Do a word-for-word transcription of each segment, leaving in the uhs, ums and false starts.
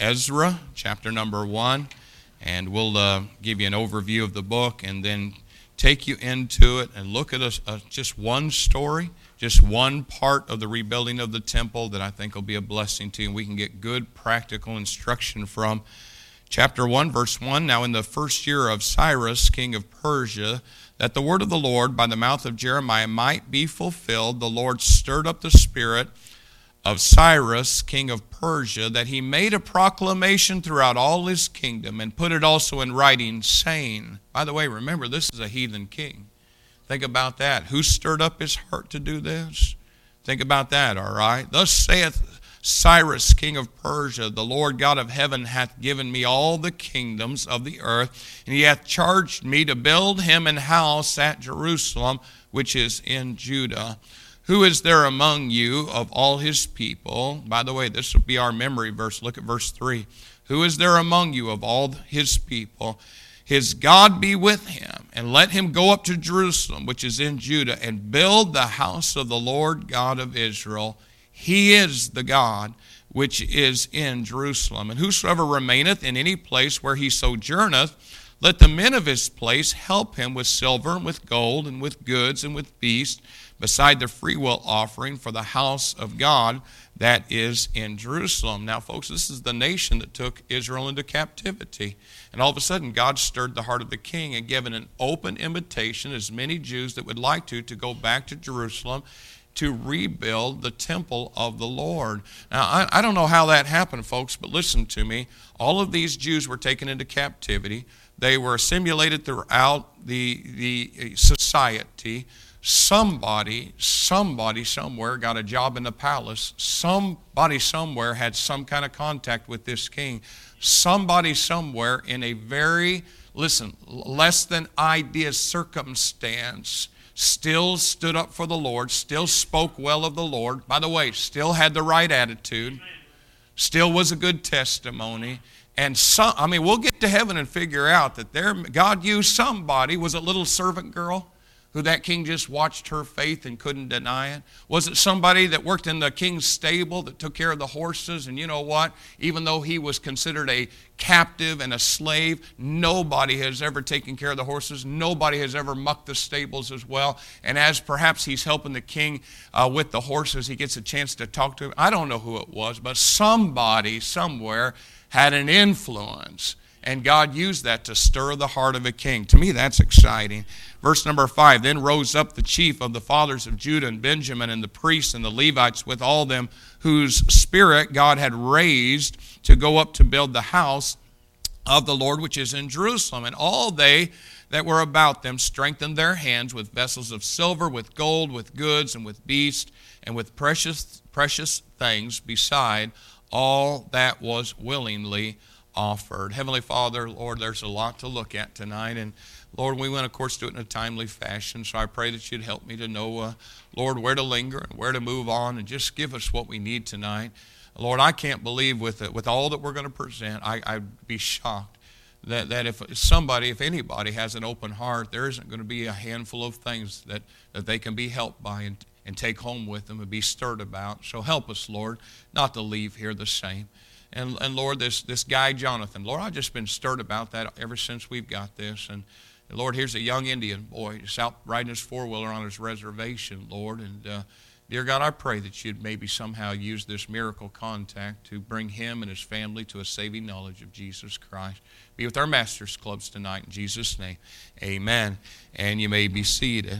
Ezra, chapter number one, and we'll uh, give you an overview of the book and then take you into it and look at a, a, just one story, just one part of the rebuilding of the temple that I think will be a blessing to you, and we can get good practical instruction from. Chapter one, verse one, now in the first year of Cyrus, king of Persia, that the word of the Lord by the mouth of Jeremiah might be fulfilled, the Lord stirred up the spirit of Cyrus, king of Persia, that he made a proclamation throughout all his kingdom and put it also in writing, saying, by the way, remember, this is a heathen king. Think about that. Who stirred up his heart to do this? Think about that, all right? Thus saith Cyrus, king of Persia, the Lord God of heaven hath given me all the kingdoms of the earth, and he hath charged me to build him an house at Jerusalem, which is in Judah. Who is there among you of all his people? By the way, this will be our memory verse. Look at verse three. Who is there among you of all his people? His God be with him, and let him go up to Jerusalem, which is in Judah, and build the house of the Lord God of Israel. He is the God which is in Jerusalem. And whosoever remaineth in any place where he sojourneth, let the men of his place help him with silver and with gold and with goods and with beasts, beside the freewill offering for the house of God that is in Jerusalem. Now, folks, this is the nation that took Israel into captivity. And all of a sudden, God stirred the heart of the king and given an open invitation, as many Jews that would like to, to go back to Jerusalem to rebuild the temple of the Lord. Now, I, I don't know how that happened, folks, but listen to me. All of these Jews were taken into captivity. They were assimilated throughout the, the society. Somebody, somebody somewhere got a job in the palace. Somebody somewhere had some kind of contact with this king. Somebody somewhere in a very, listen, less than ideal circumstance still stood up for the Lord, still spoke well of the Lord. By the way, still had the right attitude, still was a good testimony. And some, I mean, we'll get to heaven and figure out that there, God used somebody. Was it a little servant girl who that king just watched her faith and couldn't deny it? Was it somebody that worked in the king's stable that took care of the horses? And you know what? Even though he was considered a captive and a slave, nobody has ever taken care of the horses. Nobody has ever mucked the stables as well. And as perhaps he's helping the king uh, with the horses, he gets a chance to talk to him. I don't know who it was, but somebody somewhere had an influence. And God used that to stir the heart of a king. To me, that's exciting. Verse number five, then rose up the chief of the fathers of Judah and Benjamin and the priests and the Levites with all them whose spirit God had raised to go up to build the house of the Lord which is in Jerusalem. And all they that were about them strengthened their hands with vessels of silver, with gold, with goods, and with beasts, and with precious, precious things beside all that was willingly offered. Heavenly Father, Lord, there's a lot to look at tonight, and Lord, we want, of course, do it in a timely fashion, so I pray that you'd help me to know, uh, Lord, where to linger and where to move on, and just give us what we need tonight. Lord, I can't believe with it, with all that we're going to present, I, I'd be shocked that, that if somebody, if anybody has an open heart, there isn't going to be a handful of things that, that they can be helped by and, and take home with them and be stirred about. So help us, Lord, not to leave here the same. And, and Lord, this, this guy, Jonathan, Lord, I've just been stirred about that ever since we've got this. And, and Lord, here's a young Indian boy just out riding his four-wheeler on his reservation, Lord. And, uh, dear God, I pray that you'd maybe somehow use this miracle contact to bring him and his family to a saving knowledge of Jesus Christ. Be with our Masters Clubs tonight in Jesus' name. Amen. And you may be seated.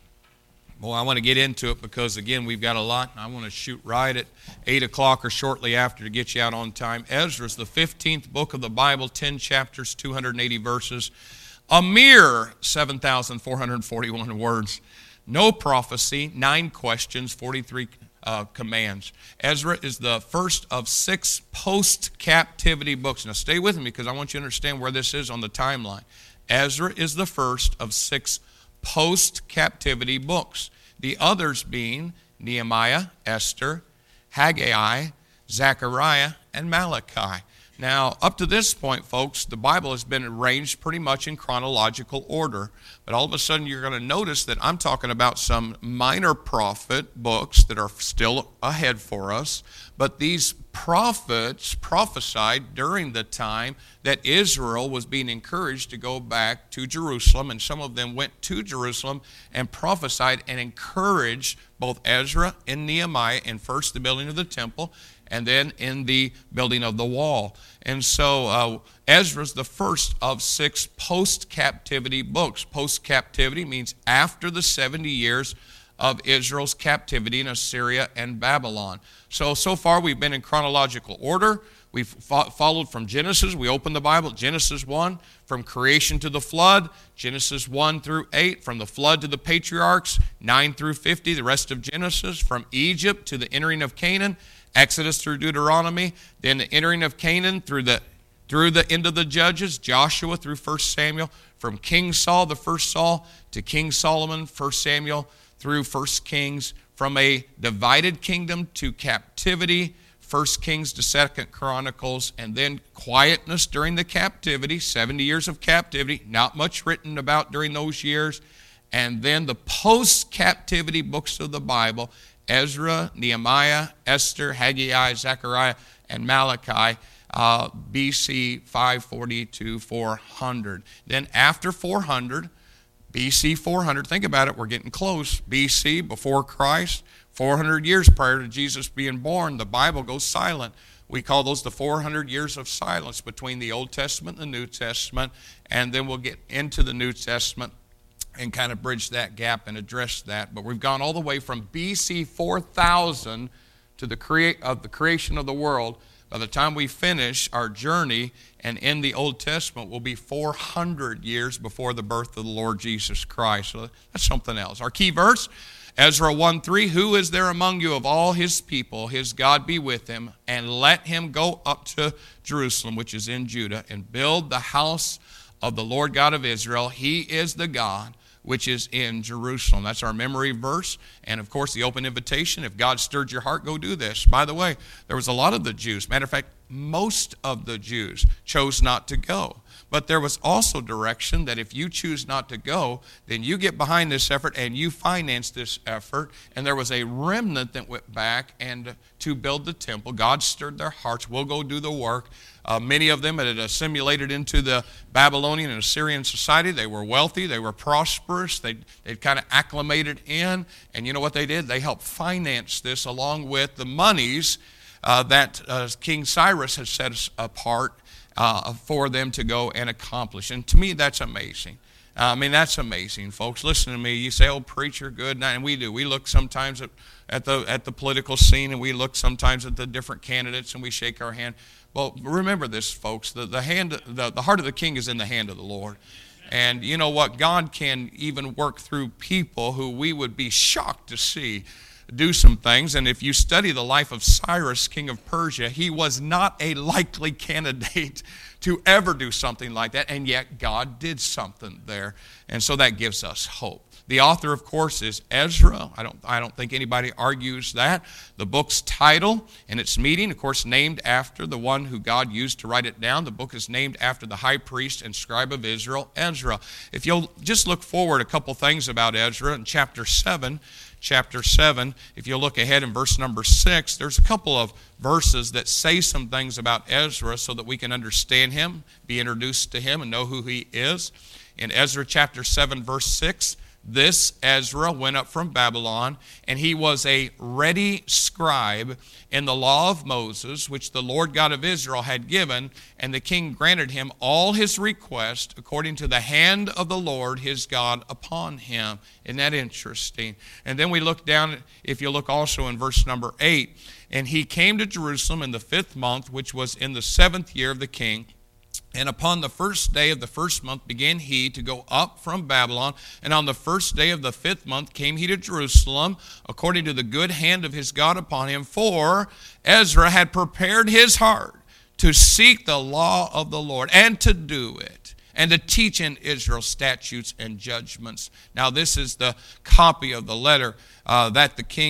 Well, I want to get into it because, again, we've got a lot. I want to shoot right at eight o'clock or shortly after to get you out on time. Ezra is the fifteenth book of the Bible, ten chapters, two hundred eighty verses, a mere seven thousand four hundred forty-one words. No prophecy, nine questions, forty-three uh, commands. Ezra is the first of six post-captivity books. Now, stay with me because I want you to understand where this is on the timeline. Ezra is the first of six post-captivity books. The others being Nehemiah, Esther, Haggai, Zechariah, and Malachi. Now, up to this point, folks, the Bible has been arranged pretty much in chronological order. But all of a sudden, you're going to notice that I'm talking about some minor prophet books that are still ahead for us. But these prophets prophesied during the time that Israel was being encouraged to go back to Jerusalem. And some of them went to Jerusalem and prophesied and encouraged both Ezra and Nehemiah in first the building of the temple, and then in the building of the wall. And so uh, Ezra's the first of six post-captivity books. Post-captivity means after the seventy years of Israel's captivity in Assyria and Babylon. So, so far we've been in chronological order. We've fo- followed from Genesis. We opened the Bible, Genesis one, from creation to the flood, Genesis one through eight, from the flood to the patriarchs, nine through fifty, the rest of Genesis, from Egypt to the entering of Canaan, Exodus through Deuteronomy, then the entering of Canaan through the through the end of the Judges, Joshua through First Samuel, from King Saul, the first Saul, to King Solomon, First Samuel, through First Kings, from a divided kingdom to captivity, First Kings to Second Chronicles, and then quietness during the captivity, seventy years of captivity, not much written about during those years, and then the post-captivity books of the Bible, Ezra, Nehemiah, Esther, Haggai, Zechariah, and Malachi, uh, B C five forty to four hundred. Then after four hundred, B C four hundred, think about it, we're getting close. B C, before Christ, four hundred years prior to Jesus being born, the Bible goes silent. We call those the four hundred years of silence between the Old Testament and the New Testament, and then we'll get into the New Testament and kind of bridge that gap and address that. But we've gone all the way from B C four thousand to the create of the creation of the world. By the time we finish our journey and in the Old Testament, will be four hundred years before the birth of the Lord Jesus Christ. So that's something else. Our key verse, Ezra one three, who is there among you of all his people, his God be with him, and let him go up to Jerusalem, which is in Judah, and build the house of the Lord God of Israel. He is the God which is in Jerusalem. That's our memory verse. And of course, the open invitation. If God stirred your heart, go do this. By the way, there was a lot of the Jews. Matter of fact, most of the Jews chose not to go. But there was also direction that if you choose not to go, then you get behind this effort and you finance this effort. And there was a remnant that went back and to build the temple. God stirred their hearts. We'll go do the work. Uh, many of them had assimilated into the Babylonian and Assyrian society. They were wealthy. They were prosperous. They'd, they'd kind of acclimated in. And you know what they did? They helped finance this along with the monies uh, that uh, King Cyrus had set apart uh, for them to go and accomplish. And to me, that's amazing. Uh, I mean, that's amazing, folks. Listen to me. You say, oh, preacher, good. And we do. We look sometimes at, at, the, at the political scene, and we look sometimes at the different candidates, and we shake our hand. Well, remember this, folks. The, the, hand, the, the heart of the king is in the hand of the Lord. And you know what? God can even work through people who we would be shocked to see do some things. And if you study the life of Cyrus, king of Persia, he was not a likely candidate to ever do something like that. And yet God did something there. And so that gives us hope. The author, of course, is Ezra. I don't, I don't think anybody argues that. The book's title and its meaning, of course, named after the one who God used to write it down. The book is named after the high priest and scribe of Israel, Ezra. If you'll just look forward a couple things about Ezra in chapter seven, chapter seven, if you look ahead in verse number six, there's a couple of verses that say some things about Ezra so that we can understand him, be introduced to him, and know who he is. In Ezra chapter seven, verse six, this Ezra went up from Babylon, and he was a ready scribe in the law of Moses, which the Lord God of Israel had given, and the king granted him all his requests according to the hand of the Lord his God upon him. Isn't that interesting? And then we look down, if you look also in verse number eight, and he came to Jerusalem in the fifth month, which was in the seventh year of the king. And upon the first day of the first month began he to go up from Babylon. And on the first day of the fifth month came he to Jerusalem, according to the good hand of his God upon him. For Ezra had prepared his heart to seek the law of the Lord and to do it, and to teach in Israel statutes and judgments. Now this is the copy of the letter uh, that the king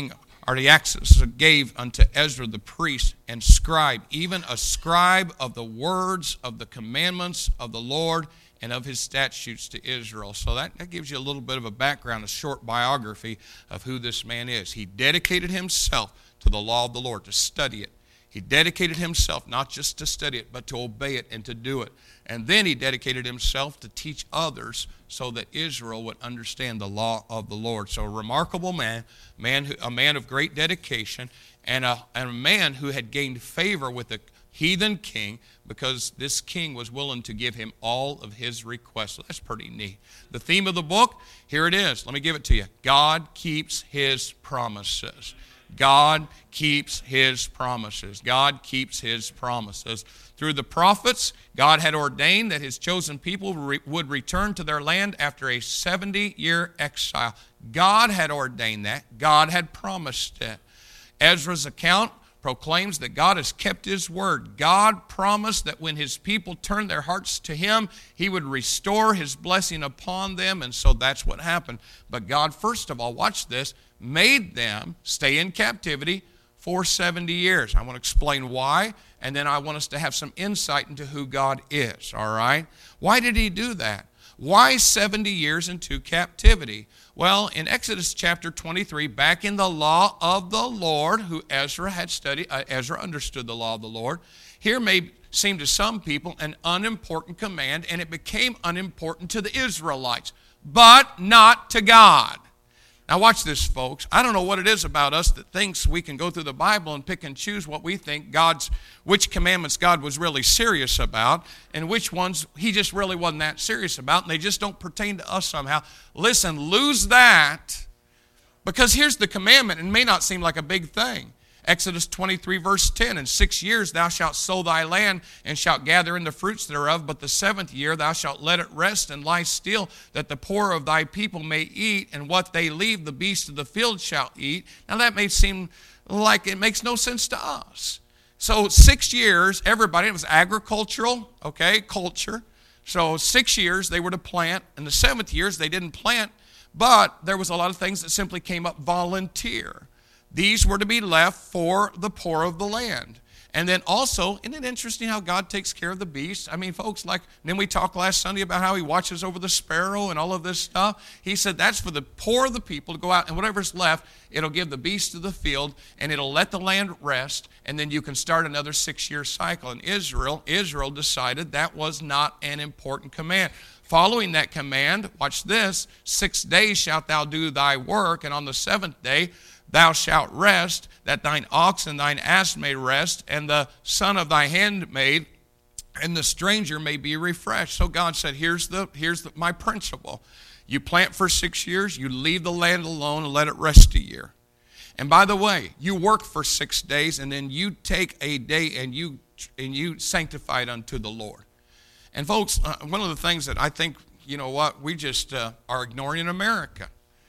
Artaxerxes gave unto Ezra the priest and scribe, even a scribe of the words of the commandments of the Lord and of his statutes to Israel. So that, that gives you a little bit of a background, a short biography of who this man is. He dedicated himself to the law of the Lord, to study it. He dedicated himself not just to study it, but to obey it and to do it. And then he dedicated himself to teach others so that Israel would understand the law of the Lord. So a remarkable man, man who, a man of great dedication, and a, and a man who had gained favor with the heathen king because this king was willing to give him all of his requests. So that's pretty neat. The theme of the book, here it is. Let me give it to you. God keeps his promises. God keeps his promises. God keeps his promises. Through the prophets, God had ordained that his chosen people re- would return to their land after a seventy-year exile. God had ordained that. God had promised it. Ezra's account proclaims that God has kept his word. God promised that when his people turned their hearts to him, he would restore his blessing upon them, and so that's what happened. But God, first of all, watch this, made them stay in captivity for seventy years. I want to explain why, and then I want us to have some insight into who God is, all right? Why did he do that? Why seventy years into captivity? Well, in Exodus chapter twenty-three, back in the law of the Lord, who Ezra had studied, uh, Ezra understood the law of the Lord, here may seem to some people an unimportant command, and it became unimportant to the Israelites, but not to God. Now watch this, folks. I don't know what it is about us that thinks we can go through the Bible and pick and choose what we think God's, which commandments God was really serious about and which ones he just really wasn't that serious about, and they just don't pertain to us somehow. Listen, lose that, because here's the commandment, and it may not seem like a big thing. Exodus twenty-three, verse ten, in six years thou shalt sow thy land, and shalt gather in the fruits thereof, but the seventh year thou shalt let it rest and lie still, that the poor of thy people may eat, and what they leave the beasts of the field shall eat. Now that may seem like it makes no sense to us. So six years, everybody, it was agricultural, okay, culture. So six years they were to plant, and the seventh years they didn't plant, but there was a lot of things that simply came up volunteer. These were to be left for the poor of the land. And then also, isn't it interesting how God takes care of the beasts? I mean, folks, like, then we talked last Sunday about how he watches over the sparrow and all of this stuff. He said that's for the poor of the people to go out, and whatever's left, it'll give the beasts of the field, and it'll let the land rest, and then you can start another six-year cycle. And Israel, Israel decided that was not an important command. Following that command, watch this, six days shalt thou do thy work, and on the seventh day thou shalt rest, that thine ox and thine ass may rest, and the son of thy handmaid and the stranger may be refreshed. So God said, here's the here's the, my principle. You plant for six years, you leave the land alone and let it rest a year. And by the way, you work for six days, and then you take a day and you and you sanctify it unto the Lord. And folks, uh, one of the things that I think, you know what, we just uh, are ignoring in America.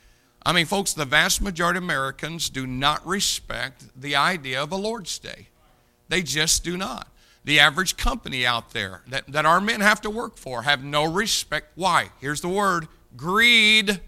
I mean, folks, the vast majority of Americans do not respect the idea of a Lord's Day. They just do not. The average company out there that, that our men have to work for have no respect. Why? Here's the word, greed.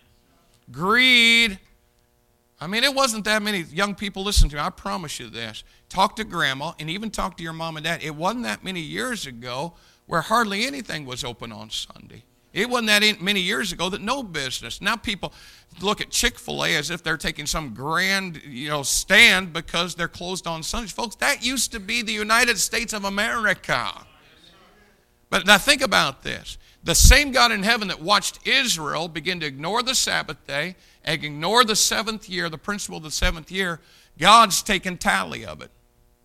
Greed. I mean, it wasn't that many young people listening to me. I promise you this. Talk to grandma and even talk to your mom and dad. It wasn't that many years ago where hardly anything was open on Sunday. It wasn't that many years ago that no business. Now people look at Chick-fil-A as if they're taking some grand, you know, stand because they're closed on Sundays. Folks, that used to be the United States of America. But now think about this. The same God in heaven that watched Israel begin to ignore the Sabbath day and ignore the seventh year, the principle of the seventh year, God's taken tally of it.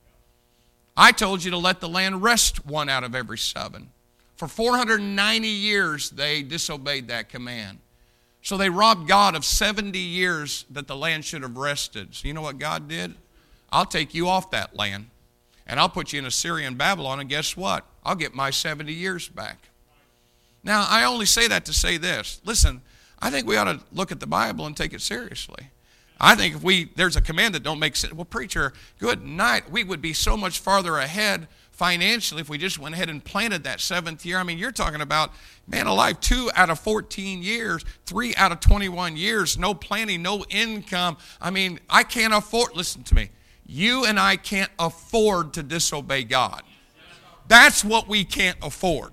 I told you to let the land rest one out of every seven. For four hundred ninety years, they disobeyed that command. So they robbed God of seventy years that the land should have rested. So you know what God did? I'll take you off that land, and I'll put you in Assyria and Babylon, and guess what? I'll get my seventy years back. Now, I only say that to say this. Listen, I think we ought to look at the Bible and take it seriously. I think if we there's a command that don't make sense, well, preacher, good night. We would be so much farther ahead financially, if we just went ahead and planted that seventh year, I mean, you're talking about, man alive, two out of fourteen years, three out of twenty-one years, no planting, no income. I mean, I can't afford, listen to me, you and I can't afford to disobey God. That's what we can't afford.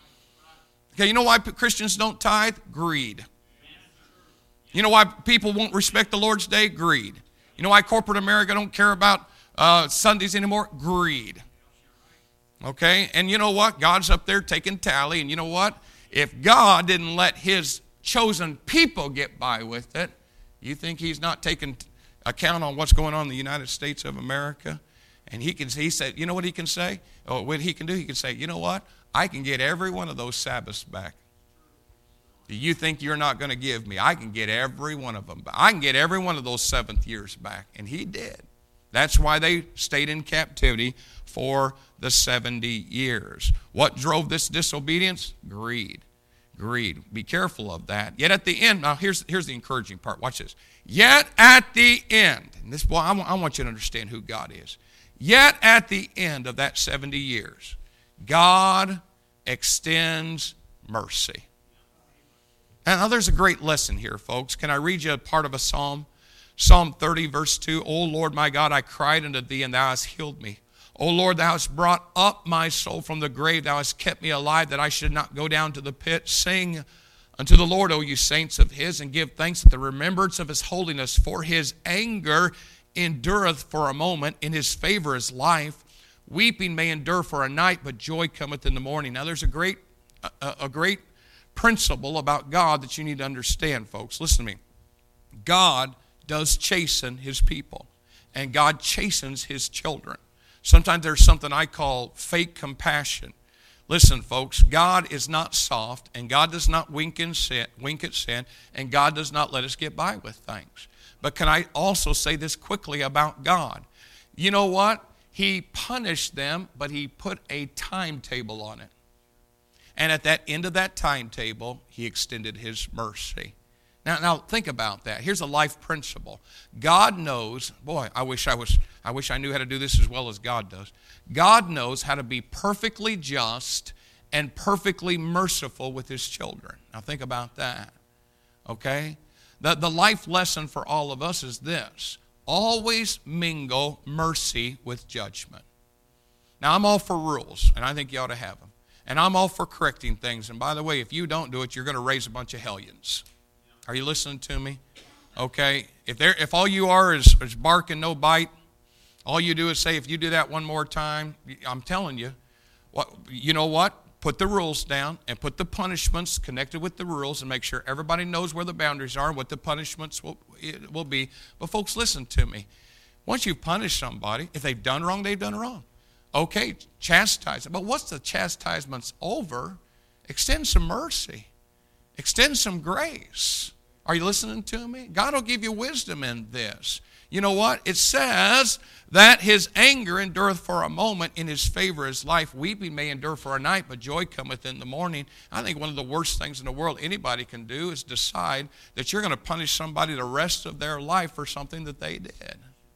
Okay, you know why Christians don't tithe? Greed. You know why people won't respect the Lord's Day? Greed. You know why corporate America don't care about uh, Sundays anymore? Greed. Okay, and you know what? God's up there taking tally, and you know what? If God didn't let his chosen people get by with it, you think he's not taking account on what's going on in the United States of America? And he can, he said, you know what he can say? Oh, what he can do, he can say, you know what? I can get every one of those Sabbaths back. Do you think you're not going to give me? I can get every one of them back. I can get every one of those seventh years back. And he did. That's why they stayed in captivity for the seventy years. What drove this disobedience? Greed. Greed. Be careful of that. Yet at the end, now here's, here's the encouraging part. Watch this. Yet at the end, and this, boy, I want, I want you to understand who God is. Yet at the end of that seventy years, God extends mercy. And now there's a great lesson here, folks. Can I read you a part of a psalm? Psalm thirty, verse two. O Lord my God, I cried unto thee, and thou hast healed me. O Lord, thou hast brought up my soul from the grave. Thou hast kept me alive, that I should not go down to the pit. Sing unto the Lord, O you saints of his, and give thanks at the remembrance of his holiness. For his anger endureth for a moment, in his favor is life. Weeping may endure for a night, but joy cometh in the morning. Now there's a great, a, a great principle about God that you need to understand, folks. Listen to me. God does chasten his people, and God chastens his children. Sometimes there's something I call fake compassion. Listen, folks, God is not soft, and God does not wink, in sin, wink at sin, and God does not let us get by with things. But can I also say this quickly about God? You know what? He punished them, but he put a timetable on it. And at that end of that timetable, he extended his mercy. Now, now think about that. Here's a life principle. God knows, boy, I wish I was, I wish I knew how to do this as well as God does. God knows how to be perfectly just and perfectly merciful with his children. Now think about that. Okay? The, the life lesson for all of us is this. Always mingle mercy with judgment. Now, I'm all for rules, and I think you ought to have them. And I'm all for correcting things. And by the way, if you don't do it, you're going to raise a bunch of hellions. Are you listening to me? Okay. If there, if all you are is, is bark and no bite, all you do is say, if you do that one more time, I'm telling you, what, you know what? Put the rules down and put the punishments connected with the rules and make sure everybody knows where the boundaries are and what the punishments will, it will be. But folks, listen to me. Once you punish somebody, if they've done wrong, they've done wrong. Okay, chastise them. But once the chastisement's over, extend some mercy. Extend some grace. Are you listening to me? God will give you wisdom in this. You know what? It says that his anger endureth for a moment, in his favor is life. Weeping may endure for a night, but joy cometh in the morning. I think one of the worst things in the world anybody can do is decide that you're going to punish somebody the rest of their life for something that they did.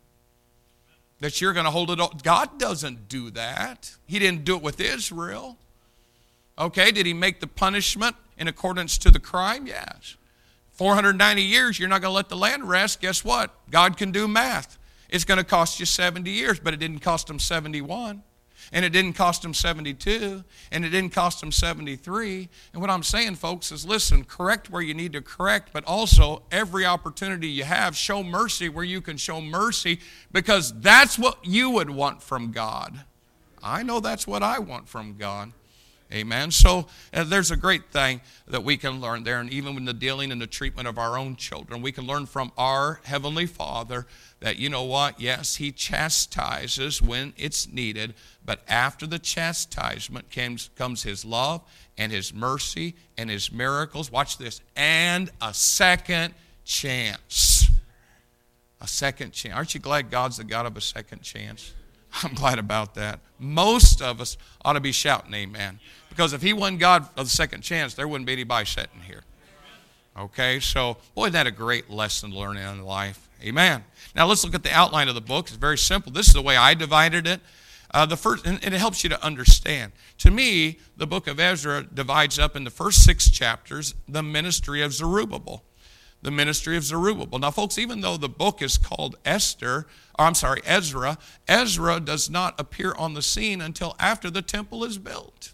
That you're going to hold it up. God doesn't do that. He didn't do it with Israel. Okay, did he make the punishment in accordance to the crime? Yes. four hundred ninety years, you're not going to let the land rest. Guess what? God can do math. It's going to cost you seventy years, but it didn't cost him seventy-one. And it didn't cost him seventy-two. And it didn't cost him seventy-three. And what I'm saying, folks, is listen, correct where you need to correct, but also every opportunity you have, show mercy where you can show mercy, because that's what you would want from God. I know that's what I want from God. Amen. So uh, there's a great thing that we can learn there. And even in the dealing and the treatment of our own children, we can learn from our Heavenly Father that, you know what, yes, he chastises when it's needed, but after the chastisement comes, comes his love and his mercy and his miracles. Watch this. And a second chance. A second chance. Aren't you glad God's the God of a second chance? I'm glad about that. Most of us ought to be shouting amen. Because if he wasn't God of the second chance, there wouldn't be anybody sitting here. Okay, so, boy, isn't that a great lesson to learn in life? Amen. Now, let's look at the outline of the book. It's very simple. This is the way I divided it. Uh, the first, and it helps you to understand. To me, the book of Ezra divides up in the first six chapters the ministry of Zerubbabel. The ministry of Zerubbabel. Now, folks, even though the book is called Esther, or I'm sorry, Ezra, Ezra does not appear on the scene until after the temple is built.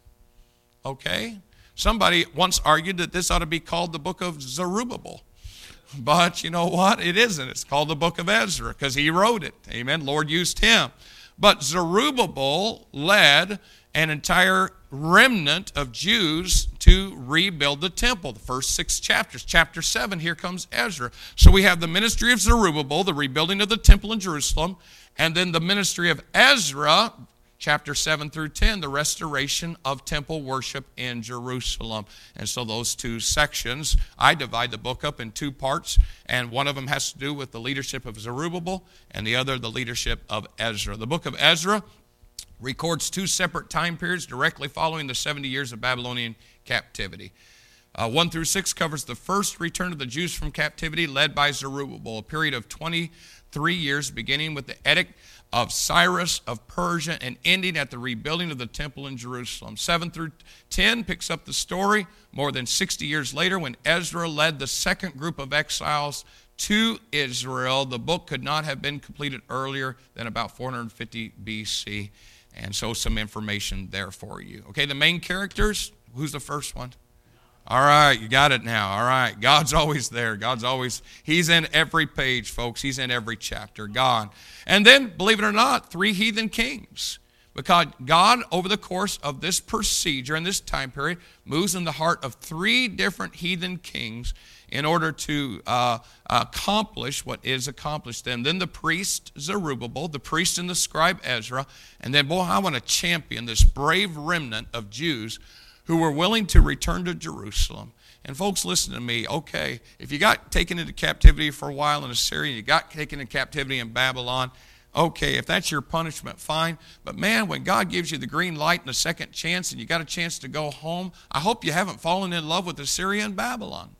Okay? Somebody once argued that this ought to be called the book of Zerubbabel. But you know what? It isn't. It's called the book of Ezra because he wrote it. Amen. Lord used him. But Zerubbabel led an entire remnant of Jews to rebuild the temple. The first six chapters. Chapter seven, here comes Ezra. So we have the ministry of Zerubbabel, the rebuilding of the temple in Jerusalem, and then the ministry of Ezra, chapter seven through ten, the restoration of temple worship in Jerusalem. And so those two sections, I divide the book up in two parts, and one of them has to do with the leadership of Zerubbabel, and the other the leadership of Ezra. The book of Ezra records two separate time periods directly following the seventy years of Babylonian captivity. Uh, one through six covers the first return of the Jews from captivity led by Zerubbabel, a period of twenty-three years beginning with the edict of Cyrus of Persia and ending at the rebuilding of the temple in Jerusalem. seven through ten picks up the story more than sixty years later when Ezra led the second group of exiles to Israel. The book could not have been completed earlier than about four hundred fifty B C, and so some information there for you. Okay, the main characters, who's the first one? All right, you got it now. All right, God's always there. God's always, he's in every page, folks. He's in every chapter, God. And then, believe it or not, three heathen kings. Because God, over the course of this procedure and this time period, moves in the heart of three different heathen kings in order to uh, accomplish what is accomplished. And then the priest Zerubbabel, the priest and the scribe Ezra, and then, boy, I want to champion this brave remnant of Jews who were willing to return to Jerusalem. And folks, listen to me. Okay, if you got taken into captivity for a while in Assyria, you got taken into captivity in Babylon, okay, if that's your punishment, fine. But man, when God gives you the green light and a second chance and you got a chance to go home, I hope you haven't fallen in love with Assyria and Babylon.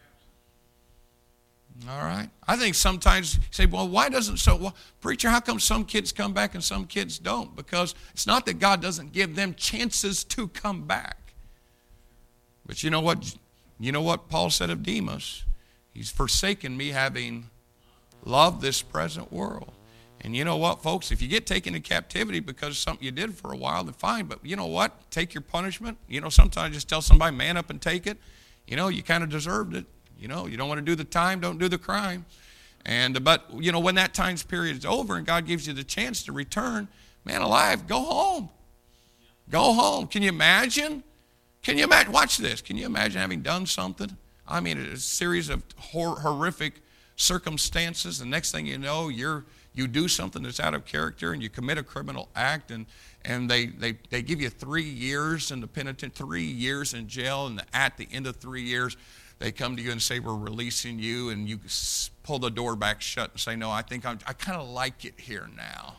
All right? I think sometimes you say, well, why doesn't so, well, preacher, how come some kids come back and some kids don't? Because it's not that God doesn't give them chances to come back. But you know what? You know what Paul said of Demas? He's forsaken me, having loved this present world. And you know what, folks? If you get taken into captivity because of something you did for a while, then fine. But you know what? Take your punishment. You know, sometimes just tell somebody, man up and take it. You know, you kind of deserved it. You know, you don't want to do the time, don't do the crime. And but, you know, when that time period is over and God gives you the chance to return, man alive, go home. Go home. Can you imagine? Can you imagine? Watch this. Can you imagine having done something? I mean, a series of hor- horrific circumstances. The next thing you know, you're you do something that's out of character and you commit a criminal act, and and they they, they give you three years in the penitentiary, three years in jail, and at the end of three years, they come to you and say, we're releasing you, and you pull the door back shut and say, no, I think I'm, I kind of like it here now.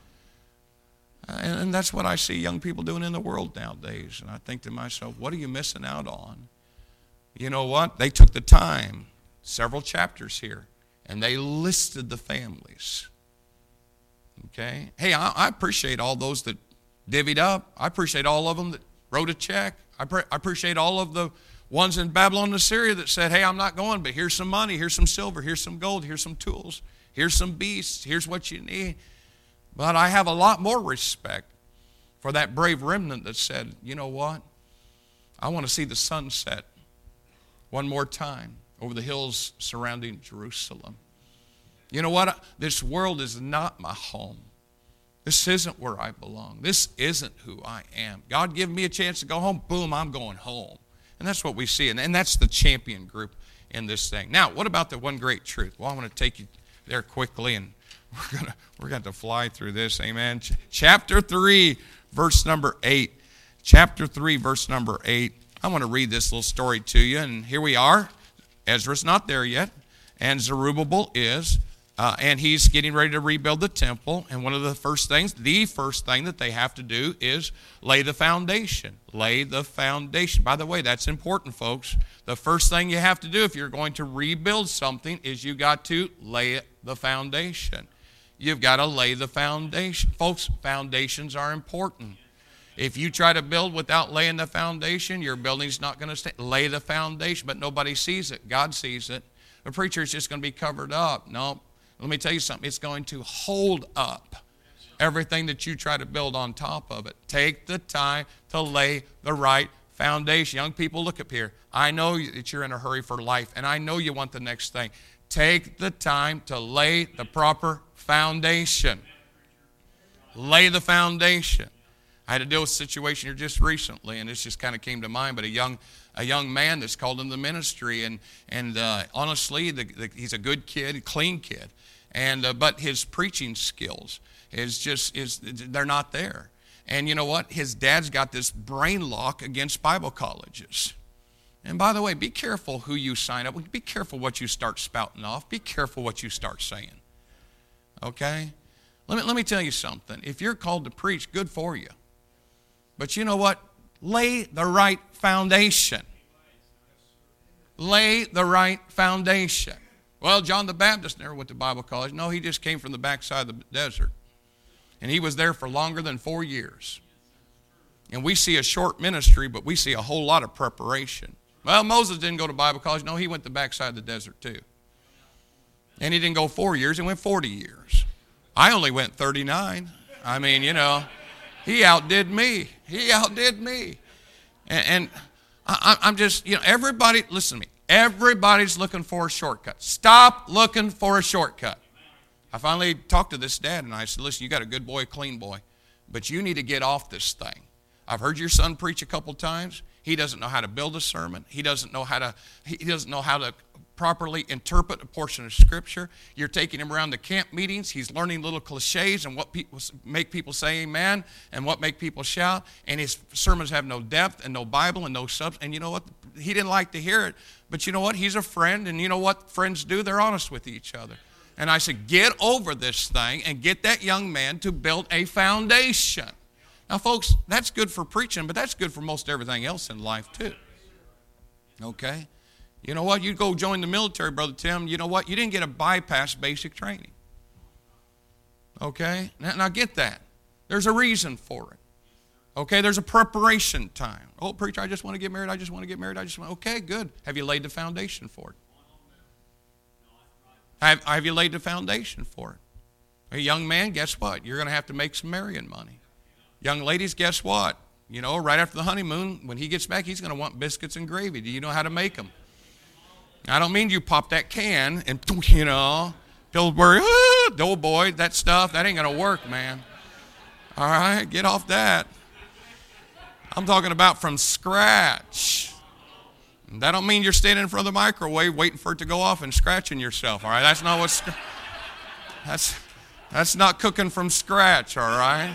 And that's what I see young people doing in the world nowadays. And I think to myself, what are you missing out on? You know what? They took the time, several chapters here, and they listed the families. Okay? Hey, I, I appreciate all those that divvied up. I appreciate all of them that wrote a check. I, pre- I appreciate all of the ones in Babylon and Assyria that said, hey, I'm not going, but here's some money, here's some silver, here's some gold, here's some tools, here's some beasts, here's what you need. But I have a lot more respect for that brave remnant that said, you know what? I want to see the sunset one more time over the hills surrounding Jerusalem. You know what? This world is not my home. This isn't where I belong. This isn't who I am. God give me a chance to go home. Boom, I'm going home. And that's what we see. And, and that's the champion group in this thing. Now, what about the one great truth? Well, I want to take you there quickly, and we're gonna we're going to fly through this. Amen. Ch- chapter three, verse number eight. Chapter three, verse number eight. I want to read this little story to you. And here we are. Ezra's not there yet. And Zerubbabel is. Uh, and he's getting ready to rebuild the temple. And one of the first things, the first thing that they have to do is lay the foundation. Lay the foundation. By the way, that's important, folks. The first thing you have to do if you're going to rebuild something is you got to lay the foundation. You've got to lay the foundation. Folks, foundations are important. If you try to build without laying the foundation, your building's not going to stay. Lay the foundation, but nobody sees it. God sees it. The preacher is just going to be covered up. No, let me tell you something. It's going to hold up everything that you try to build on top of it. Take the time to lay the right foundation. Young people, look up here. I know that you're in a hurry for life, and I know you want the next thing. Take the time to lay the proper foundation. Lay the foundation. I had to deal with a situation here just recently, and this just kind of came to mind, but a young a young man that's called in the ministry, and and uh, honestly, the, the, he's a good kid, a clean kid, and uh, but his preaching skills is just, is they're not there. And you know what? His dad's got this brain lock against Bible colleges. And by the way, be careful who you sign up with. Be careful what you start spouting off. Be careful what you start saying. Okay? Let me, let me tell you something. If you're called to preach, good for you. But you know what? Lay the right foundation. Lay the right foundation. Well, John the Baptist never went to Bible college. No, he just came from the backside of the desert. And he was there for longer than four years. And we see a short ministry, but we see a whole lot of preparation. Well, Moses didn't go to Bible college. No, he went to the backside of the desert too. And he didn't go four years, he went forty years. I only went thirty-nine. I mean, you know, he outdid me. He outdid me. And, and I, I'm just, you know, everybody, listen to me. Everybody's looking for a shortcut. Stop looking for a shortcut. I finally talked to this dad, and I said, listen, you got a good boy, a clean boy, but you need to get off this thing. I've heard your son preach a couple times. He doesn't know how to build a sermon. He doesn't know how to, he doesn't know how to properly interpret a portion of Scripture. You're taking him around the camp meetings. He's learning little cliches and what people make people say amen and what make people shout. And his sermons have no depth and no Bible and no substance. And you know what? He didn't like to hear it. But you know what? He's a friend. And you know what friends do? They're honest with each other. And I said, get over this thing and get that young man to build a foundation. Now, folks, that's good for preaching, but that's good for most everything else in life, too. Okay? You know what? You go join the military, Brother Tim. You know what? You didn't get a bypass basic training. Okay? Now, now get that. There's a reason for it. Okay? There's a preparation time. Oh, preacher, I just want to get married. I just want to get married. I just want. Okay, good. Have you laid the foundation for it? Have, have you laid the foundation for it? A young man, guess what? You're going to have to make some marrying money. Young ladies, guess what? You know, right after the honeymoon, when he gets back, he's going to want biscuits and gravy. Do you know how to make them? I don't mean you pop that can and, you know, Pillsbury, ah, Doughboy, that stuff. That ain't going to work, man. All right, get off that. I'm talking about from scratch. That don't mean you're standing in front of the microwave waiting for it to go off and scratching yourself, all right? That's not what's, that's, that's not cooking from scratch, all right?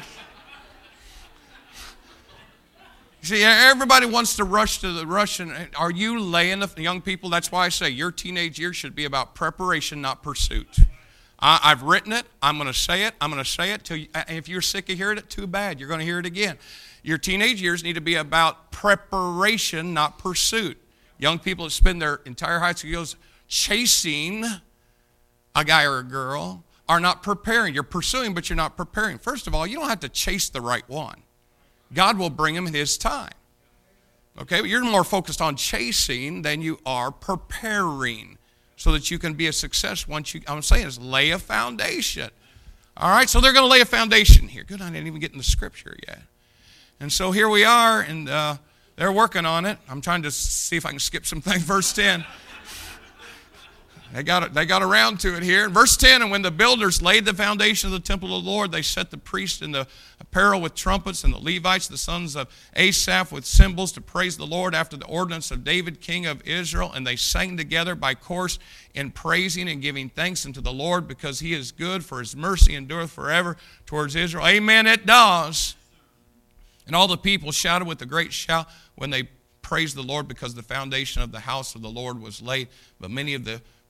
See, everybody wants to rush to the rush. And are you laying the young people? That's why I say your teenage years should be about preparation, not pursuit. I, I've written it. I'm going to say it. I'm going to say it. Till you, if you're sick of hearing it, too bad. You're going to hear it again. Your teenage years need to be about preparation, not pursuit. Young people that spend their entire high school years chasing a guy or a girl are not preparing. You're pursuing, but you're not preparing. First of all, you don't have to chase the right one. God will bring him in his time. Okay, but you're more focused on chasing than you are preparing so that you can be a success once you, I'm saying is lay a foundation. All right, so they're going to lay a foundation here. Good, I didn't even get in the scripture yet. And so here we are, and uh, they're working on it. I'm trying to see if I can skip some things. Verse ten. They got it, they got around to it here. In verse ten, and when the builders laid the foundation of the temple of the Lord, they set the priests in the apparel with trumpets, and the Levites, the sons of Asaph, with cymbals to praise the Lord after the ordinance of David, king of Israel. And they sang together by course in praising and giving thanks unto the Lord, because he is good, for his mercy endureth forever towards Israel. Amen, it does. And all the people shouted with a great shout when they praised the Lord, because the foundation of the house of the Lord was laid. But many of the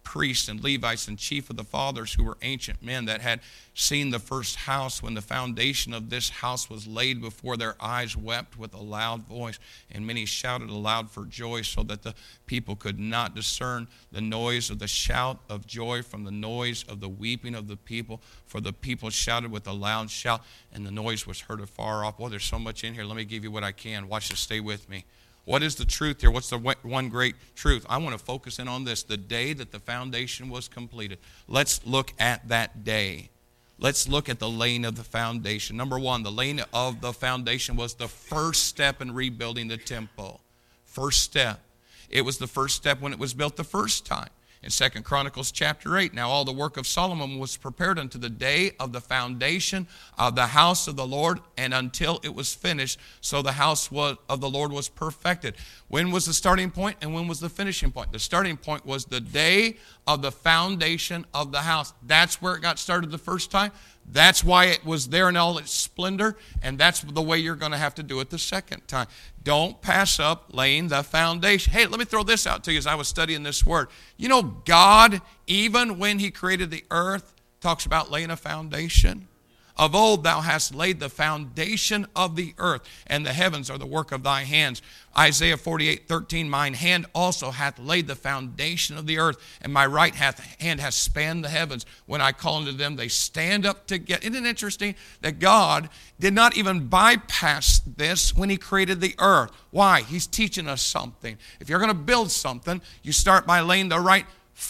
priests and Levites and chief of the fathers, who were ancient men that had seen the first house, when the foundation of this house was laid before their eyes, wept with a loud voice, and many shouted aloud for joy, so that the people could not discern the noise of the shout of joy from the noise of the weeping of the people. For the people shouted with a loud shout, and the noise was heard afar off. Boy, there's so much in here. Let me give you what I can. Watch this. Stay with me. What is the truth here? What's the one great truth? I want to focus in on this. The day that the foundation was completed. Let's look at that day. Let's look at the laying of the foundation. Number one, the laying of the foundation was the first step in rebuilding the temple. First step. It was the first step when it was built the first time. In Second Chronicles chapter eight, now all the work of Solomon was prepared unto the day of the foundation of the house of the Lord, and until it was finished, so the house was, of the Lord was perfected. When was the starting point and when was the finishing point? The starting point was the day of the foundation of the house. That's where it got started the first time. That's why it was there in all its splendor, and that's the way you're going to have to do it the second time. Don't pass up laying the foundation. Hey, let me throw this out to you as I was studying this word. You know, God, even when he created the earth, talks about laying a foundation. Of old thou hast laid the foundation of the earth, and the heavens are the work of thy hands. Isaiah forty-eight thirteen, mine hand also hath laid the foundation of the earth, and my right hath, hand hath spanned the heavens. When I call unto them, they stand up to get. Isn't it interesting that God did not even bypass this when he created the earth? Why? He's teaching us something. If you're going to build something, you start by laying the right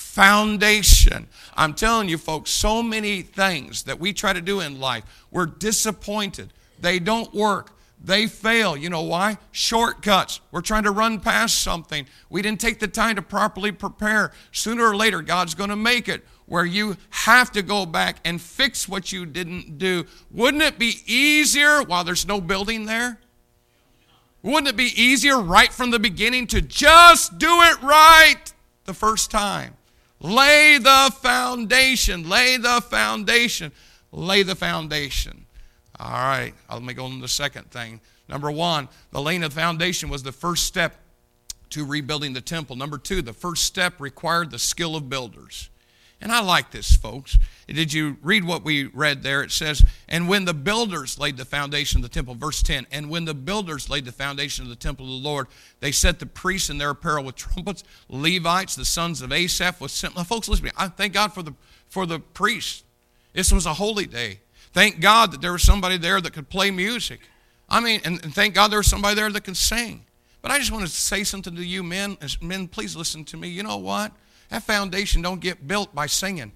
foundation. I'm telling you, folks, so many things that we try to do in life, we're disappointed. They don't work. They fail. You know why? Shortcuts. We're trying to run past something. We didn't take the time to properly prepare. Sooner or later, God's going to make it where you have to go back and fix what you didn't do. Wouldn't it be easier while there's no building there? Wouldn't it be easier right from the beginning to just do it right the first time? Lay the foundation. Lay the foundation. Lay the foundation. All right, let me go on to the second thing. Number one, the laying of the foundation was the first step to rebuilding the temple. Number two, the first step required the skill of builders. And I like this, folks. Did you read what we read there? It says, and when the builders laid the foundation of the temple, verse ten, and when the builders laid the foundation of the temple of the Lord, they set the priests in their apparel with trumpets, Levites, the sons of Asaph, with cymbals. Now, folks, listen to me. I thank God for the, for the priests. This was a holy day. Thank God that there was somebody there that could play music. I mean, and, and thank God there was somebody there that could sing. But I just want to say something to you men. Men, please listen to me. You know what? That foundation don't get built by singing.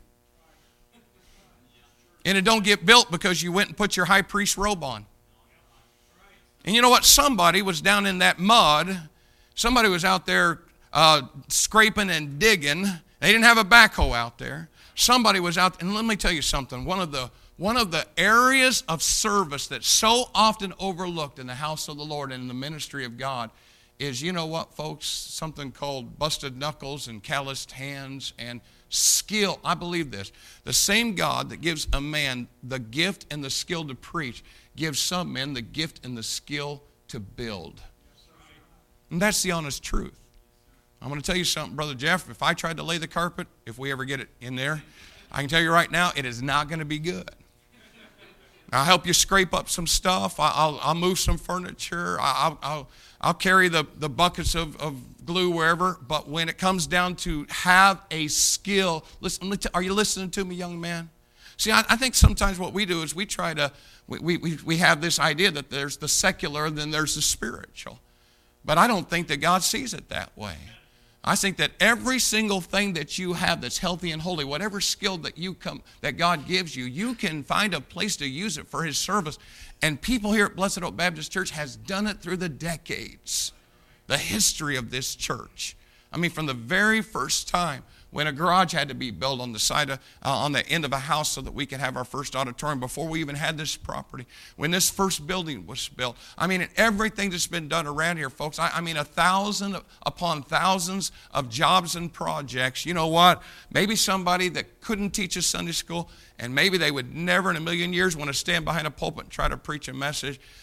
And it don't get built because you went and put your high priest robe on. And you know what? Somebody was down in that mud. Somebody was out there uh, scraping and digging. They didn't have a backhoe out there. Somebody was out, and let me tell you something. One of the One of the areas of service that's so often overlooked in the house of the Lord and in the ministry of God is, you know what, folks, something called busted knuckles and calloused hands and skill. I believe this. The same God that gives a man the gift and the skill to preach gives some men the gift and the skill to build. And that's the honest truth. I'm going to tell you something, Brother Jeff. If I tried to lay the carpet, if we ever get it in there, I can tell you right now, it is not going to be good. I'll help you scrape up some stuff. I'll, I'll move some furniture. I'll, I'll, I'll carry the, the buckets of, of glue wherever. But when it comes down to have a skill, listen, are you listening to me, young man? See, I, I think sometimes what we do is we try to, we, we, we have this idea that there's the secular and then there's the spiritual. But I don't think that God sees it that way. I think that every single thing that you have that's healthy and holy, whatever skill that you come that God gives you, you can find a place to use it for his service. And people here at Blessed Hope Baptist Church has done it through the decades, the history of this church. I mean, from the very first time when a garage had to be built on the side of, uh, on the end of a house so that we could have our first auditorium before we even had this property. When this first building was built. I mean, everything that's been done around here, folks. I, I mean, a thousand upon thousands of jobs and projects. You know what? Maybe somebody that couldn't teach a Sunday school, and maybe they would never in a million years want to stand behind a pulpit and try to preach a message.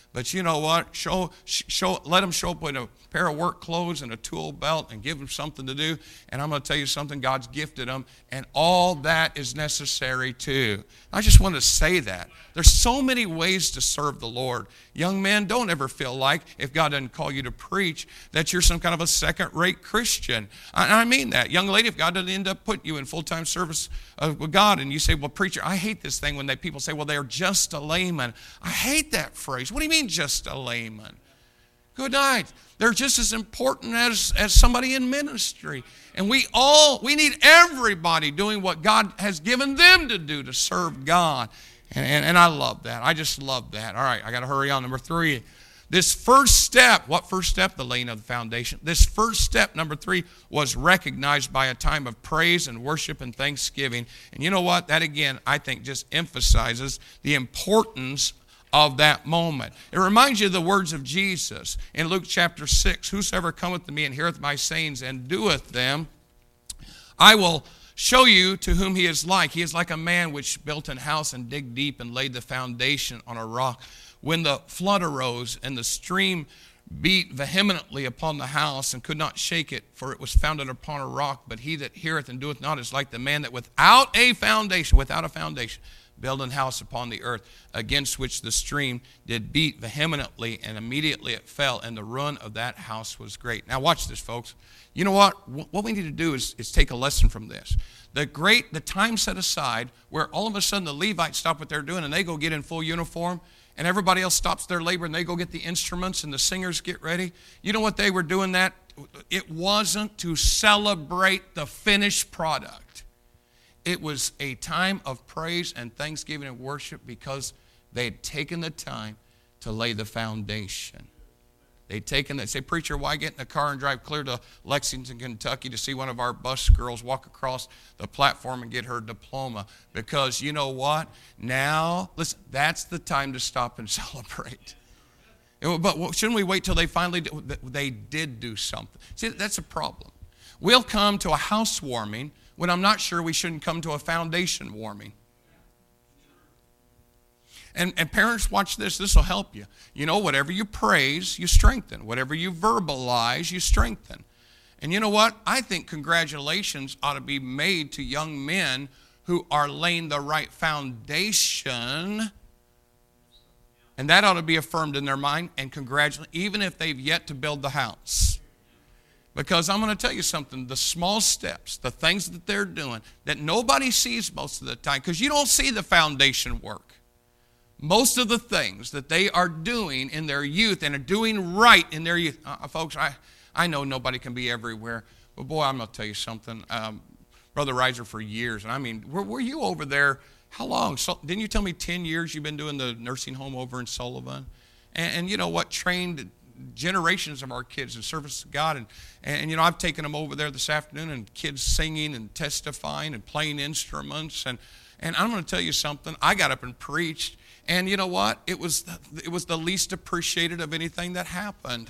But you know what? Show, show, let them show up with a pair of work clothes and a tool belt and give them something to do. And I'm going to tell you something, God's gifted them. And all that is necessary too. I just want to say that. There's so many ways to serve the Lord. Young men, don't ever feel like, if God doesn't call you to preach, that you're some kind of a second-rate Christian. And I mean that. Young lady, if God doesn't end up putting you in full-time service with God, and you say, well, preacher, I hate this thing when they, people say, well, they're just a layman. I hate that phrase. What do you mean just a layman? Good night. They're just as important as, as somebody in ministry. And we all, we need everybody doing what God has given them to do to serve God. And, and, and I love that. I just love that. All right, I got to hurry on. Number three, this first step, what first step? The laying of the foundation. This first step, number three, was recognized by a time of praise and worship and thanksgiving. And you know what? That, again, I think just emphasizes the importance of that moment. It reminds you of the words of Jesus in Luke chapter six. Whosoever cometh to me and heareth my sayings and doeth them, I will show you to whom he is like. He is like a man which built an house and digged deep and laid the foundation on a rock. When the flood arose and the stream beat vehemently upon the house and could not shake it, for it was founded upon a rock. But he that heareth and doeth not is like the man that without a foundation, without a foundation, build an house upon the earth, against which the stream did beat vehemently, and immediately it fell, and the ruin of that house was great. Now watch this, folks. You know what? What we need to do is, is take a lesson from this. The great, the time set aside where all of a sudden the Levites stop what they're doing and they go get in full uniform, and everybody else stops their labor and they go get the instruments and the singers get ready. You know what they were doing that? It wasn't to celebrate the finished product. It was a time of praise and thanksgiving and worship because they had taken the time to lay the foundation. They'd taken that. Say, preacher, why get in a car and drive clear to Lexington, Kentucky to see one of our bus girls walk across the platform and get her diploma? Because you know what? Now, listen, that's the time to stop and celebrate. But shouldn't we wait till they finally do, they did do something? See, that's a problem. We'll come to a housewarming when I'm not sure we shouldn't come to a foundation warming. And, and parents, watch this. This will help you. You know, whatever you praise, you strengthen. Whatever you verbalize, you strengthen. And you know what? I think congratulations ought to be made to young men who are laying the right foundation. And that ought to be affirmed in their mind and congratulate, even if they've yet to build the house. Because I'm going to tell you something, the small steps, the things that they're doing that nobody sees most of the time, because you don't see the foundation work. Most of the things that they are doing in their youth and are doing right in their youth. Uh, folks, I, I know nobody can be everywhere, but boy, I'm going to tell you something. Um, Brother Reiser, for years, and I mean, were, were you over there? How long? So, didn't you tell me ten years you've been doing the nursing home over in Sullivan? And, and you know what? Trained generations of our kids in service to God. And, and, you know, I've taken them over there this afternoon and kids singing and testifying and playing instruments. And, and I'm going to tell you something. I got up and preached. And you know what? It was, it was the least appreciated of anything that happened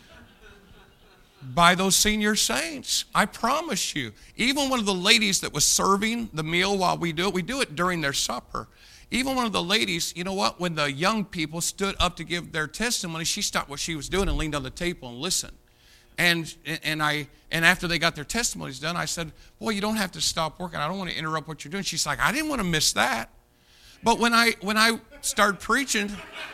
by those senior saints. I promise you. Even one of the ladies that was serving the meal while we do it, we do it during their supper. Even one of the ladies, you know what? When the young people stood up to give their testimony, she stopped what she was doing and leaned on the table and listened. And and I and after they got their testimonies done, I said, boy, you don't have to stop working. I don't want to interrupt what you're doing. She's like, I didn't want to miss that. But when I when I started preaching,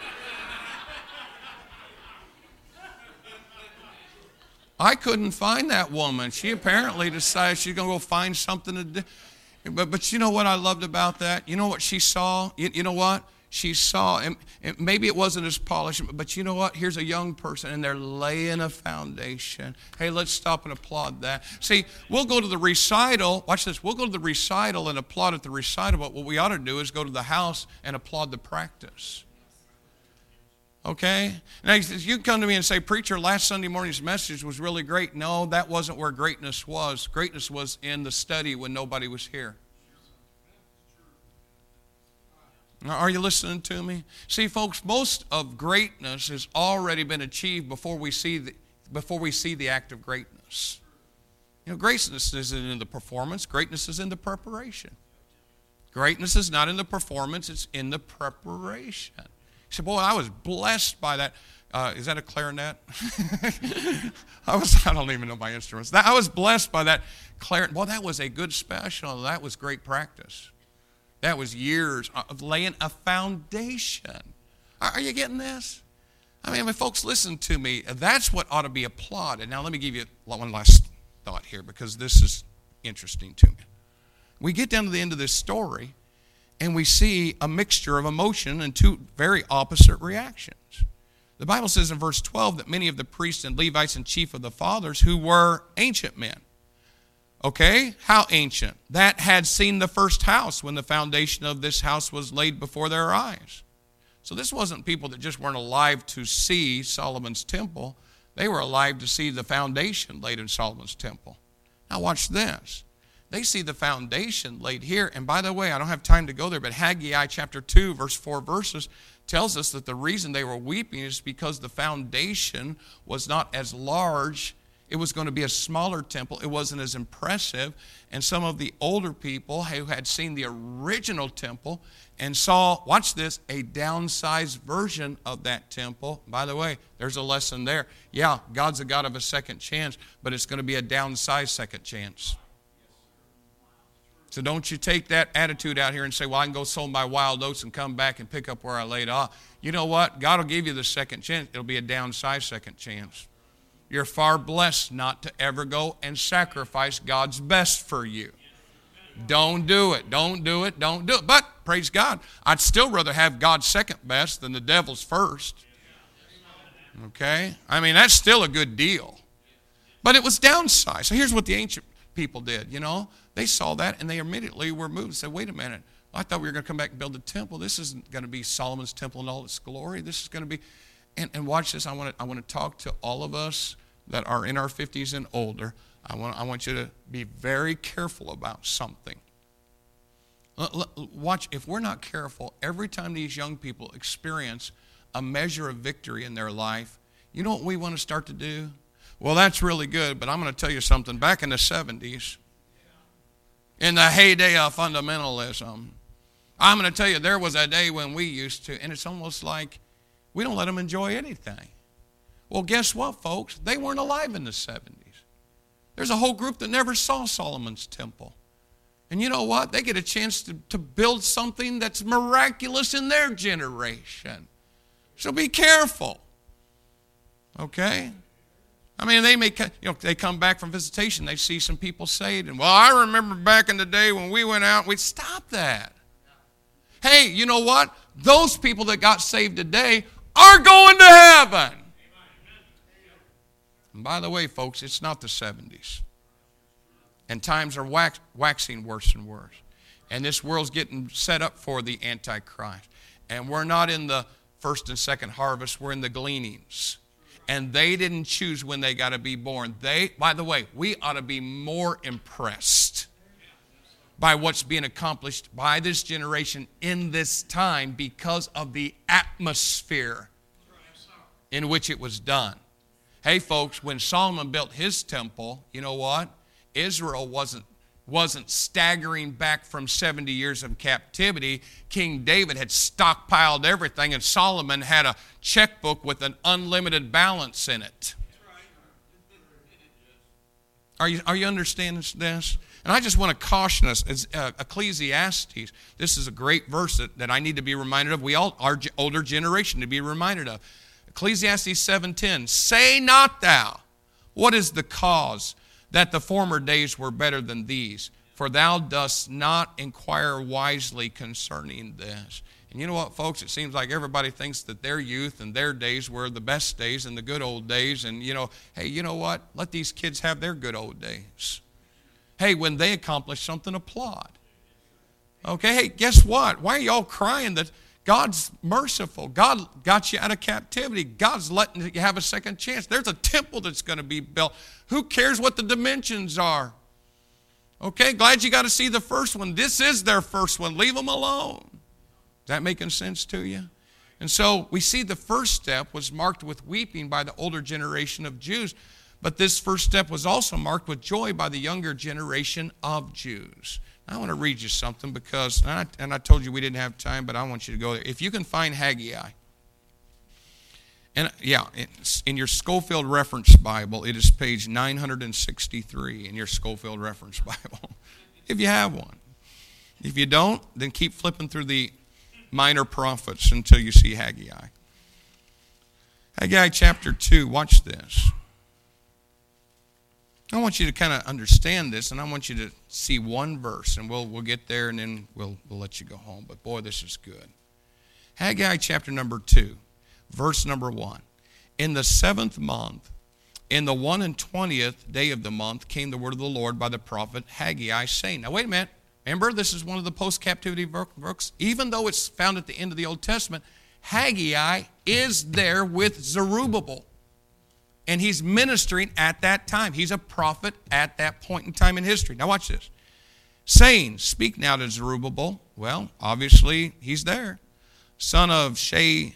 I couldn't find that woman. She apparently decided she's going to go find something to do. But, but you know what I loved about that? You know what she saw? You, you know what? She saw, and, and maybe it wasn't as polished, but you know what? Here's a young person, and they're laying a foundation. Hey, let's stop and applaud that. See, we'll go to the recital. Watch this. We'll go to the recital and applaud at the recital, but what we ought to do is go to the house and applaud the practice. Okay? Now, you can come to me and say, preacher, last Sunday morning's message was really great. No, that wasn't where greatness was. Greatness was in the study when nobody was here. Are you listening to me? See, folks, most of greatness has already been achieved before we see the, before we see the act of greatness. You know, greatness isn't in the performance. Greatness is in the preparation. Greatness is not in the performance. It's in the preparation. He said, boy, I was blessed by that. Uh, is that a clarinet? I was, I don't even know my instruments. That, I was blessed by that clarinet. Well, that was a good special. That was great practice. That was years of laying a foundation. Are, are you getting this? I mean, I mean, folks, listen to me. That's what ought to be applauded. Now, let me give you one last thought here, because this is interesting to me. We get down to the end of this story, and we see a mixture of emotion and two very opposite reactions. The Bible says in verse twelve that many of the priests and Levites and chief of the fathers who were ancient men. Okay, how ancient? That had seen the first house when the foundation of this house was laid before their eyes. So this wasn't people that just weren't alive to see Solomon's temple. They were alive to see the foundation laid in Solomon's temple. Now watch this. They see the foundation laid here. And by the way, I don't have time to go there, but Haggai chapter two, verse four verses, tells us that the reason they were weeping is because the foundation was not as large. It was going to be a smaller temple. It wasn't as impressive. And some of the older people who had seen the original temple and saw, watch this, a downsized version of that temple. By the way, there's a lesson there. Yeah, God's a God of a second chance, but it's going to be a downsized second chance. So don't you take that attitude out here and say, well, I can go sow my wild oats and come back and pick up where I laid off. You know what? God will give you the second chance. It'll be a downsized second chance. You're far blessed not to ever go and sacrifice God's best for you. Don't do it. Don't do it. Don't do it. But, praise God, I'd still rather have God's second best than the devil's first. Okay? I mean, that's still a good deal. But it was downsized. So here's what the ancient people did, you know. They saw that and they immediately were moved and said, wait a minute. I thought we were going to come back and build a temple. This isn't going to be Solomon's temple in all its glory. This is going to be... And, and watch this. I want to I want to talk to all of us that are in our fifties and older. I want I want you to be very careful about something. Watch, if we're not careful, every time these young people experience a measure of victory in their life, you know what we want to start to do? Well, that's really good, but I'm going to tell you something. Back in the seventies, in the heyday of fundamentalism, I'm going to tell you there was a day when we used to, and it's almost like we don't let them enjoy anything. Well, guess what, folks? They weren't alive in the seventies. There's a whole group that never saw Solomon's temple. And you know what? They get a chance to, to build something that's miraculous in their generation. So be careful. Okay? I mean, they may, you know, they come back from visitation, they see some people saved, and, well, I remember back in the day when we went out, we'd stop that. Hey, you know what? Those people that got saved today are going to heaven. And by the way, folks, it's not the seventies. And times are wax, waxing worse and worse. And this world's getting set up for the Antichrist. And we're not in the first and second harvest, we're in the gleanings. And they didn't choose when they got to be born. They, by the way, we ought to be more impressed by what's being accomplished by this generation in this time because of the atmosphere in which it was done. Hey, folks, when Solomon built his temple, you know what? Israel wasn't, wasn't staggering back from seventy years of captivity. King David had stockpiled everything, and Solomon had a checkbook with an unlimited balance in it. Are you, are you understanding this? And I just want to caution us, as uh, Ecclesiastes, this is a great verse that, that I need to be reminded of. We all, our older generation, to be reminded of. Ecclesiastes seven ten, say not thou, what is the cause that the former days were better than these? For thou dost not inquire wisely concerning this. And you know what, folks? It seems like everybody thinks that their youth and their days were the best days and the good old days. And, you know, hey, you know what? Let these kids have their good old days. Hey, when they accomplish something, applaud. Okay, hey, guess what? Why are y'all crying that God's merciful? God got you out of captivity. God's letting you have a second chance. There's a temple that's going to be built. Who cares what the dimensions are? Okay, glad you got to see the first one. This is their first one. Leave them alone. Is that making sense to you? And so we see the first step was marked with weeping by the older generation of Jews. But this first step was also marked with joy by the younger generation of Jews. I want to read you something because, and I, and I told you we didn't have time, but I want you to go there. If you can find Haggai, And yeah, it's in your Schofield Reference Bible, it is page nine hundred sixty-three in your Schofield Reference Bible, if you have one. If you don't, then keep flipping through the minor prophets until you see Haggai. Haggai chapter two, watch this. I want you to kind of understand this, and I want you to see one verse, and we'll we'll get there, and then we'll we'll let you go home. But boy, this is good. Haggai chapter number two, verse number one. In the seventh month, in the one and twentieth day of the month, came the word of the Lord by the prophet Haggai, saying. Now wait a minute. Remember, this is one of the post-captivity books. Even though it's found at the end of the Old Testament, Haggai is there with Zerubbabel. And he's ministering at that time. He's a prophet at that point in time in history. Now watch this. Saying, speak now to Zerubbabel. Well, obviously, he's there. Son of Shealtiel,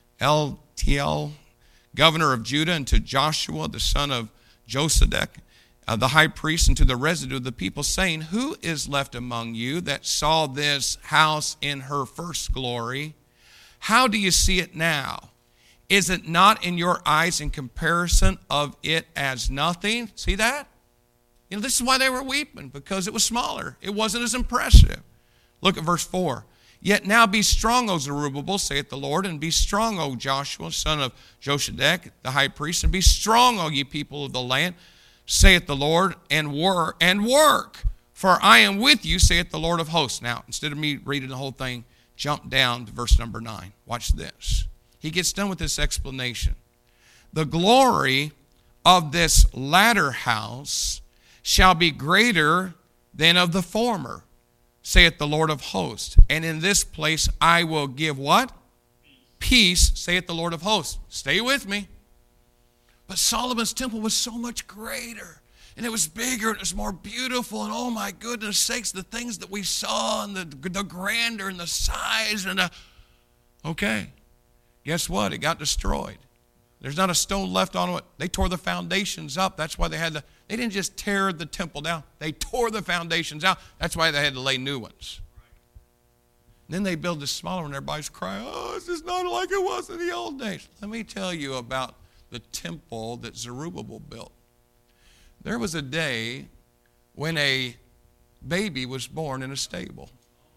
governor of Judah, and to Joshua, the son of Josedek, uh, the high priest, and to the residue of the people, saying, who is left among you that saw this house in her first glory? How do you see it now? Is it not in your eyes in comparison of it as nothing? See that? You know, this is why they were weeping, because it was smaller. It wasn't as impressive. Look at verse four. Yet now be strong, O Zerubbabel, saith the Lord, and be strong, O Joshua, son of Josedek, the high priest, and be strong, O ye people of the land, saith the Lord, and work, and work, for I am with you, saith the Lord of hosts. Now, instead of me reading the whole thing, jump down to verse number nine. Watch this. He gets done with this explanation. The glory of this latter house shall be greater than of the former, saith the Lord of hosts. And in this place I will give what? Peace, saith the Lord of hosts. Stay with me. But Solomon's temple was so much greater. And it was bigger, and it was more beautiful, and oh my goodness sakes, the things that we saw, and the, the grandeur, and the size, and the... Okay. Guess what? It got destroyed. There's not a stone left on it. They tore the foundations up. That's why they had to, they didn't just tear the temple down. They tore the foundations out. That's why they had to lay new ones. Then they build this smaller one, and everybody's crying, oh, this is not like it was in the old days. Let me tell you about the temple that Zerubbabel built. There was a day when a baby was born in a stable.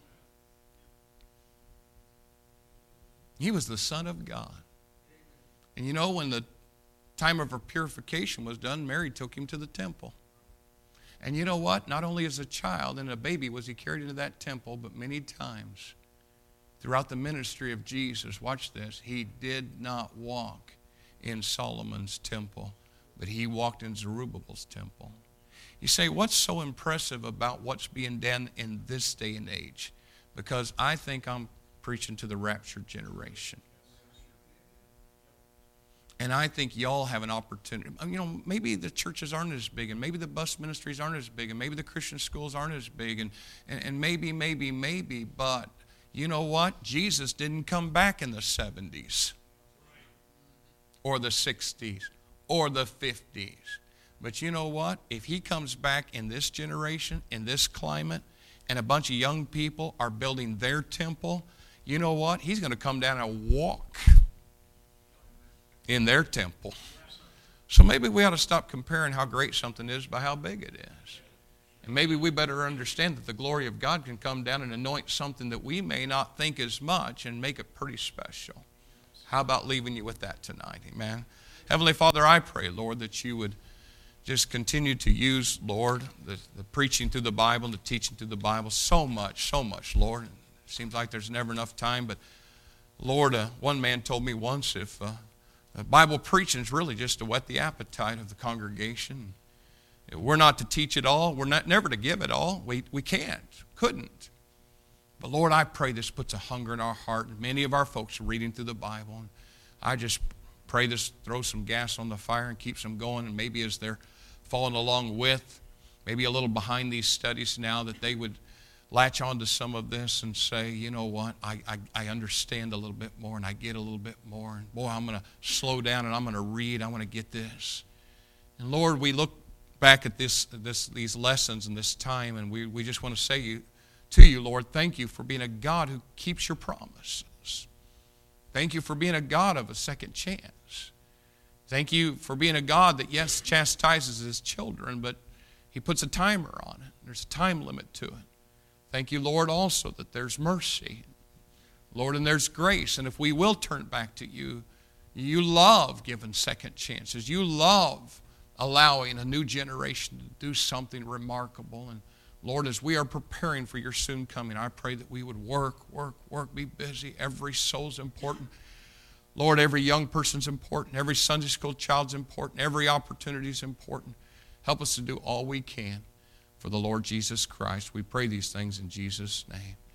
He was the Son of God. And you know, when the time of her purification was done, Mary took him to the temple. And you know what? Not only as a child and a baby was he carried into that temple, but many times throughout the ministry of Jesus, watch this, he did not walk in Solomon's temple, but he walked in Zerubbabel's temple. You say, what's so impressive about what's being done in this day and age? Because I think I'm preaching to the raptured generation. And I think y'all have an opportunity. You know, maybe the churches aren't as big, and maybe the bus ministries aren't as big, and maybe the Christian schools aren't as big, and, and, and maybe, maybe, maybe, but you know what? Jesus didn't come back in the seventies or the sixties or the fifties. But you know what? If he comes back in this generation, in this climate, and a bunch of young people are building their temple, you know what? He's going to come down and walk in their temple. So maybe we ought to stop comparing how great something is by how big it is. And maybe we better understand that the glory of God can come down and anoint something that we may not think is much and make it pretty special. How about leaving you with that tonight? Amen. Heavenly Father, I pray, Lord, that you would just continue to use, Lord, the, the preaching through the Bible, the teaching through the Bible, so much, so much, Lord. It seems like there's never enough time, but Lord, uh, one man told me once, if uh, Bible preaching is really just to whet the appetite of the congregation. We're not to teach it all. We're not never to give it all. We we can't, couldn't. But Lord, I pray this puts a hunger in our heart. Many of our folks are reading through the Bible. And I just pray this throws some gas on the fire and keeps them going. And maybe as they're following along with, maybe a little behind these studies now, that they would latch on to some of this and say, you know what, I, I, I understand a little bit more and I get a little bit more. And boy, I'm going to slow down and I'm going to read. I want to get this. And Lord, we look back at this, this these lessons and this time, and we, we just want to say you, to you, Lord, thank you for being a God who keeps your promises. Thank you for being a God of a second chance. Thank you for being a God that, yes, chastises his children, but he puts a timer on it. There's a time limit to it. Thank you, Lord, also that there's mercy. Lord, and there's grace. And if we will turn back to you, you love giving second chances. You love allowing a new generation to do something remarkable. And Lord, as we are preparing for your soon coming, I pray that we would work, work, work, be busy. Every soul's important. Lord, every young person's important. Every Sunday school child's important. Every opportunity is important. Help us to do all we can for the Lord Jesus Christ. We pray these things in Jesus' name.